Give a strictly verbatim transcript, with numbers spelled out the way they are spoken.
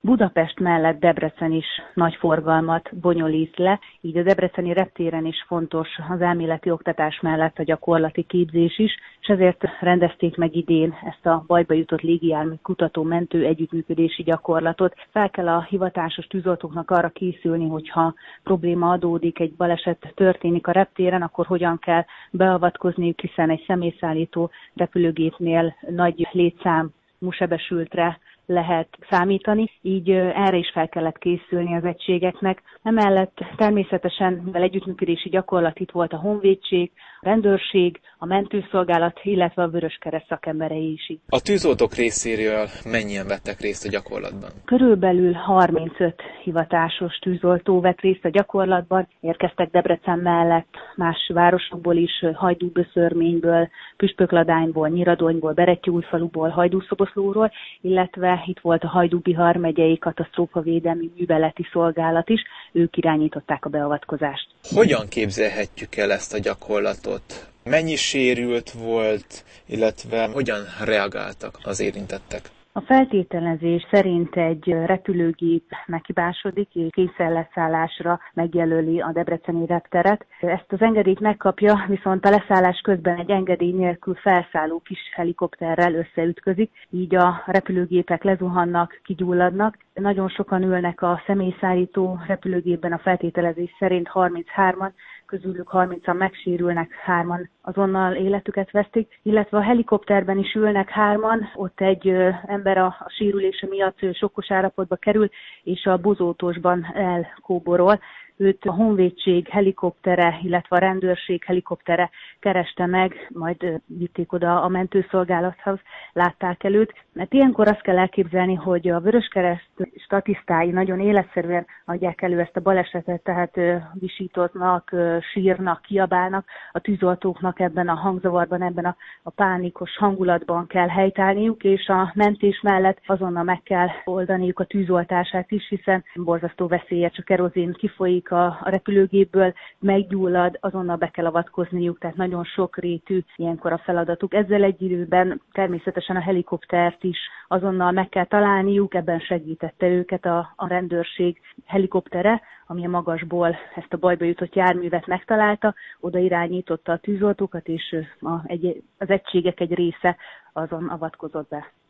Budapest mellett Debrecen is nagy forgalmat bonyolít le, így a debreceni reptéren is fontos az elméleti oktatás mellett a gyakorlati képzés is, és ezért rendezték meg idén ezt a bajba jutott légijármű kutató-mentő együttműködési gyakorlatot. Fel kell a hivatásos tűzoltóknak arra készülni, hogyha probléma adódik, egy baleset történik a reptéren, akkor hogyan kell beavatkozniuk, hiszen egy személyszállító repülőgépnél nagy létszámú sebesültre lehet számítani, így erre is fel kellett készülni az egységeknek. Emellett természetesen, mivel együttműködési gyakorlat, itt volt a honvédség, a rendőrség, a mentőszolgálat, illetve a Vöröskereszt szakemberei is itt. A tűzoltók részéről mennyien vettek részt a gyakorlatban? Körülbelül harmincöt hivatásos tűzoltó vett részt a gyakorlatban, érkeztek Debrecen mellett más városokból is, Hajdúböszörményből, Püspökladányból, Nyíradonyból, Berettyóújfaluból, Hajdúszoboszlóról, illetve itt volt a Hajdú-Bihar megyei katasztrófavédelmi műveleti szolgálat is, ők irányították a beavatkozást. Hogyan képzelhetjük el ezt a gyakorlatot? Mennyi sérült volt, illetve hogyan reagáltak az érintettek? A feltételezés szerint egy repülőgép meghibásodik, és kényszerleszállásra megjelöli a debreceni repteret. Ezt az engedélyt megkapja, viszont a leszállás közben egy engedély nélkül felszálló kis helikopterrel összeütközik, így a repülőgépek lezuhannak, kigyulladnak. Nagyon sokan ülnek a személyszállító repülőgépben, a feltételezés szerint harminchárman, közülük harmincan megsérülnek, hárman azonnal életüket vesztik, illetve a helikopterben is ülnek hárman, ott egy ö, ember a, a sérülése miatt ö, sokkos állapotba kerül, és a bozótosban elkóborol. Őt a honvédség helikoptere, illetve a rendőrség helikoptere kereste meg, majd vitték oda a mentőszolgálathoz, látták el őt. Mert ilyenkor azt kell elképzelni, hogy a Vöröskereszt statisztái nagyon életszerűen adják elő ezt a balesetet, tehát visítoznak, sírnak, kiabálnak, a tűzoltóknak ebben a hangzavarban, ebben a, a pánikos hangulatban kell helytállniuk, és a mentés mellett azonnal meg kell oldaniuk a tűzoltását is, hiszen borzasztó veszélyes, a kerozin kifolyik a, a repülőgépből, meggyullad, azonnal be kell avatkozniuk, tehát nagyon sokrétű ilyenkor a feladatuk. Ezzel egy időben természetesen a helikoptert is azonnal meg kell találniuk, ebben segítette őket a, a rendőrség helikoptere, ami a magasból ezt a bajba jutott járművet megtalálta, oda irányította a tűzoltókat, és a, egy, az egységek egy része azon avatkozott be.